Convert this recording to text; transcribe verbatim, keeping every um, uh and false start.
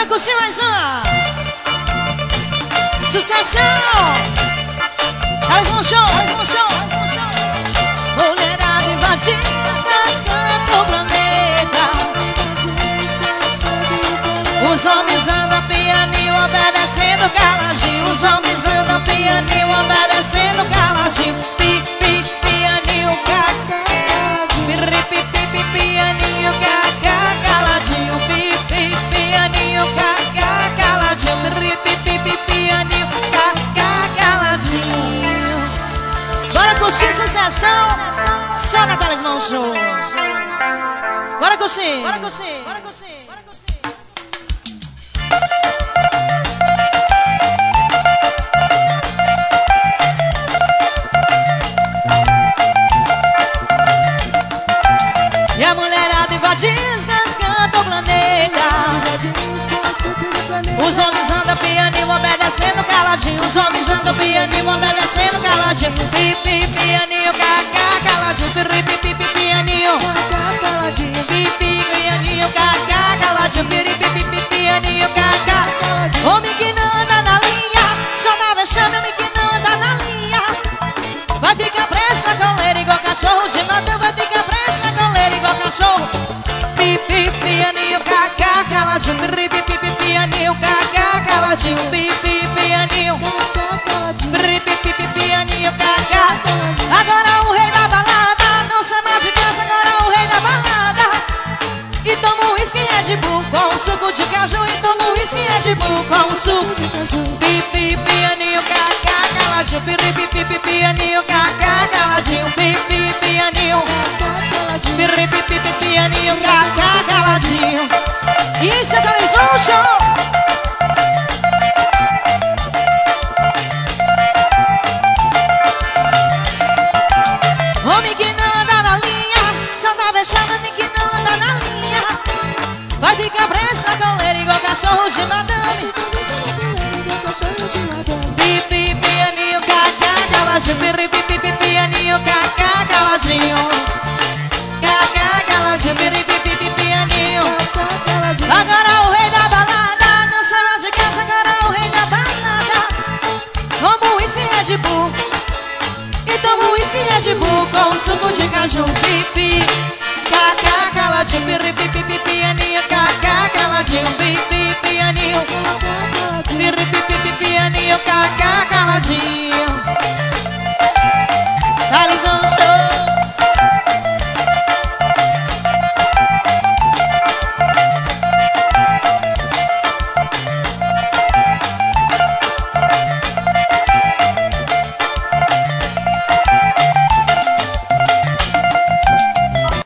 curtir mais uma sucessão. Mais um show, mais um show. Mulherada invadindo os cantos do planeta. Os homens andam pianinho, obedecendo caladinho. Os homens andam pianinho, obedecendo caladinho. Pi, pi, pianinho, caca, pi, pi, pi, pianinho, caca, caladinho. Pi, pi, pianinho, caca, caladinho. Pi, pi, pi, pianinho, caca, caladinho. Bora curtir sucessão, só na Talismã Show. Bora curtir, bora curtir, bora curtir. E a mulherada invadindo os cantos do planeta. Os homens andam pianinho, obedecendo caladinho. Os homens andam pianinho, obedecendo caladinho. Pi, pi, pianinho, cacá, caladinho. Pi, pi, pi, pianinho, cacá, caladinho. Pi, pi, pianinho, cacá, caladinho. Pi, pi, pi, pianinho, cacá, caladinho. Homem que não anda na linha, só dá vexame, homem que não anda na linha. Vai ficar preso na coleira igual cachorro de mata. Vai ficar preso na coleira igual cachorro. Pi, pi, pianinho, cacá, caladinho. Pi, pi, pi, pianinho, cacá, caladinho. Pi, pi, pianinho, pi, pi, pi, pianinho, cacá. Agora o rei da balada não sai mais de casa. Agora o rei da balada. E toma um whisky Red Bull com suco de caju. E toma um whisky Red Bull com suco de caju. Pi, pi, pianinho, cacá, caladinho. Pi, pi, pi, pianinho, cacá, caladinho. Pi, pi, pianinho, pi, pi, pi, pianinho, cacá, caladinho. Isso é Talismã Show. Homem que não anda na linha, só dá vexame, homem que não anda na linha. Vai ficar preso na coleira igual cachorro de madame. Pi, pi, pianinho, cacá, caladinho. Pi, pi, pi, pianinho, cacá, caladinho.